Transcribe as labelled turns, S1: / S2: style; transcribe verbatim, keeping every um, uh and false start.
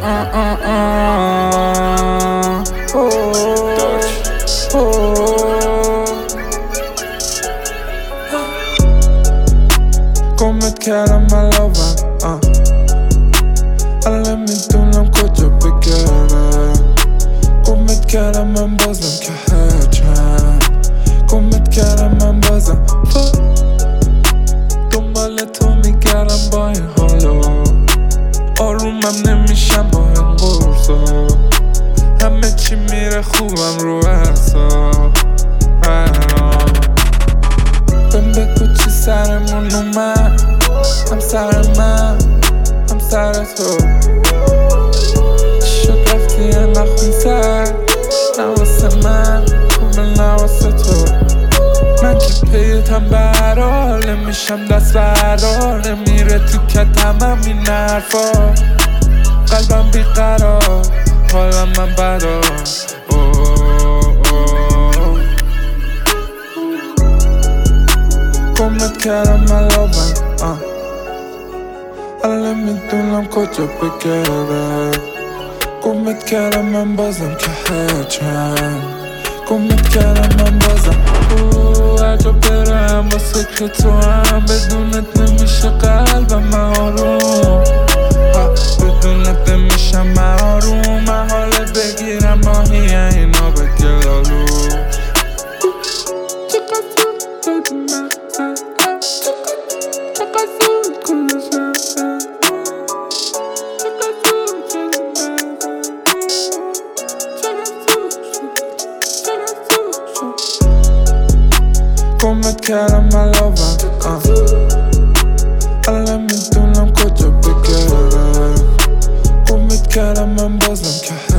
S1: گمت کردم من لاوم الان میدونم کجا بگردم. گمت کردم من بازم که هرچند گمت کردم من بازم دنبال تو میگردم با این حالا. آرومم نمیشم با این قرصا، همه چی میره خوبم رو اعصاب. بهم بگو چی سرمون اومد، هم سر من هم سر تو. شد رفتی یه نخون سر نواسه من خوبه نواسه تو. من که پیتم برار نمیشم دست بردار، نمیره تو کتمم این حرفا. قلبم بیقرار حالم من بدار. گمت کردم من لاوم الان میدونم کجا بگردم. گمت کردم من بازم که هرچند گمت کردم من بازم. هر جا برم واسه که تو هم بدونت نمیشه قلبم من آروم. بدونت نمیشم من آروم. من حاله بگیرم ماهی اینا به گلالو. گمت کردم من لاوم الان میدونم کجا بگردم. گمت کردم من بازم که